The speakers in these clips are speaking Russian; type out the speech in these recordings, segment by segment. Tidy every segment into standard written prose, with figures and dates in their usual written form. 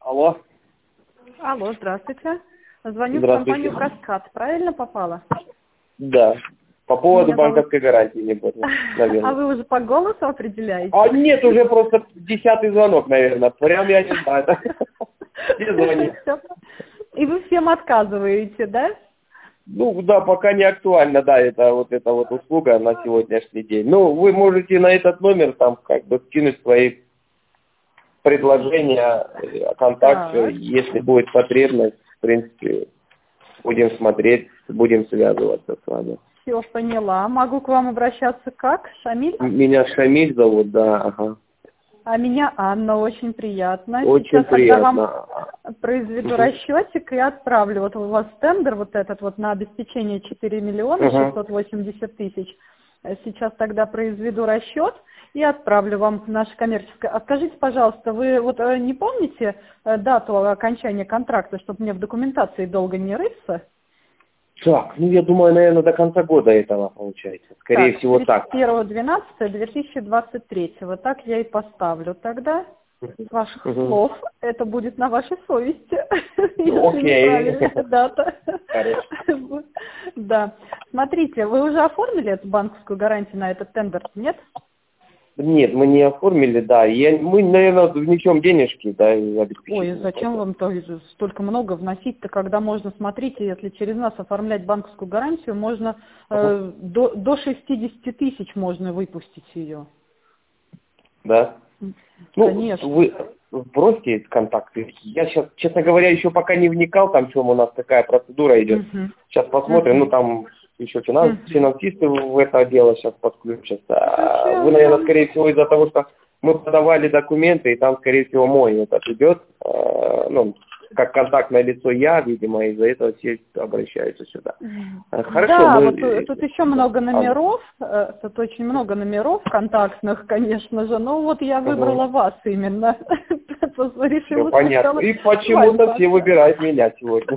Алло. Алло, здравствуйте. Звоню в Здравствуйте. компанию «Каскад». Правильно попала? Да. По поводу Меня зовут- банковской гарантии, не буду, А наверное. вы уже по голосу определяете? А нет, уже просто 10-й звонок, наверное. Прям я не знаю. Все звонят. Всё. И вы всем отказываете, да? Ну да, пока не актуально, да, это вот услуга на сегодняшний день. Ну, вы можете на этот номер там как бы скинуть свои предложения, контакты, Так. если будет потребность, в принципе, будем смотреть, будем связываться с вами. Все поняла. Могу к вам обращаться как? Шамиль? Меня Шамиль зовут, да, ага. А меня Анна, очень приятно. Очень Сейчас тогда вам приятно. произведу Мгм. расчетик и отправлю. Вот у вас тендер вот этот вот на обеспечение 4 миллиона Мгм. 680 тысяч. Сейчас тогда произведу расчет и отправлю вам наше коммерческое. А скажите, пожалуйста, вы вот не помните дату окончания контракта, чтобы мне в документации долго не рыться? Так, ну я думаю, наверное, до конца года этого получается. Скорее Так, всего так. 31.12.2023. Вот так я и поставлю тогда. С ваших Мгм. слов это будет на вашей совести, Ну, если окей. неправильная дата. Хорошо. Да. Смотрите, вы уже оформили эту банковскую гарантию на этот тендер, нет? Нет, мы не оформили, да. Мы, наверное, внесем денежки, да, и обеспечим. Ой, зачем вам столько много вносить-то, когда можно, смотрите, если через нас оформлять банковскую гарантию, можно до 60 тысяч можно выпустить ее. Да? Ну, Конечно. вы бросьте контакты. Я сейчас, честно говоря, еще пока не вникал, там, в чем у нас такая процедура идет. Мгм. Сейчас посмотрим, ну, Мгм. там еще Мгм. финансисты в это дело сейчас подключатся. А вы, Зачем наверное, вам? скорее всего, из-за того, что мы подавали документы, и там, скорее всего, мой этот идет, ну, как контактное лицо я, видимо, из-за этого все обращаются сюда. Хорошо, Да, мы... вот тут еще много номеров, тут очень много номеров контактных, конечно же, но вот я выбрала вас именно. Все Решила понятно. сначала И с вами почему-то все выбирают меня сегодня.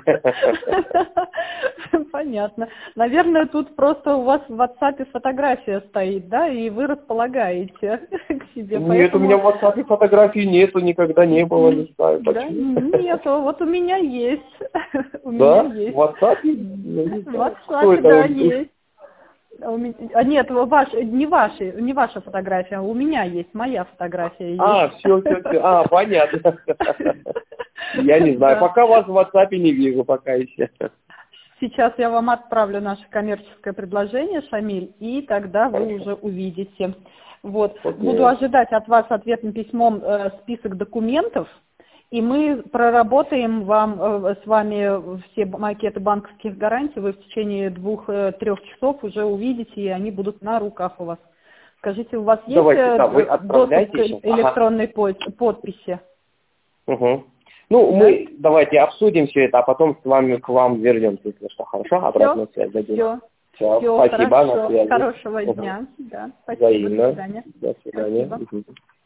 Понятно. Наверное, тут просто у вас в WhatsApp фотография стоит, да, и вы располагаете к себе, Нет, у меня поэтому... в WhatsApp фотографий нету, никогда не было, не знаю Да, почему. нету, вот у меня есть. У меня Да? В есть. WhatsApp? Я не В знаю. Кто WhatsApp, это? да, есть. Нет, не ваша фотография, у меня есть, моя фотография есть. Все. Понятно. Я не знаю, Да. пока вас в WhatsApp не вижу, пока еще. Сейчас я вам отправлю наше коммерческое предложение, Шамиль, и тогда вы Хорошо. уже увидите. Вот. Окей. Буду ожидать от вас ответным письмом список документов, и мы проработаем с вами все макеты банковских гарантий. Вы в течение 2-3 часов уже увидите, и они будут на руках у вас. Скажите, у вас есть Давайте, да, вы доступ отправляйте к сейчас. электронной подписи? Угу. Ну, Да? мы давайте обсудим все это, а потом к вам вернемся, если что. Хорошо? Обратную связь дадим. Все, Все, спасибо, на хорошо. связи. Хорошего Угу. дня. Да, спасибо, до Взаимно. свидания. До свидания. Спасибо. Мгм.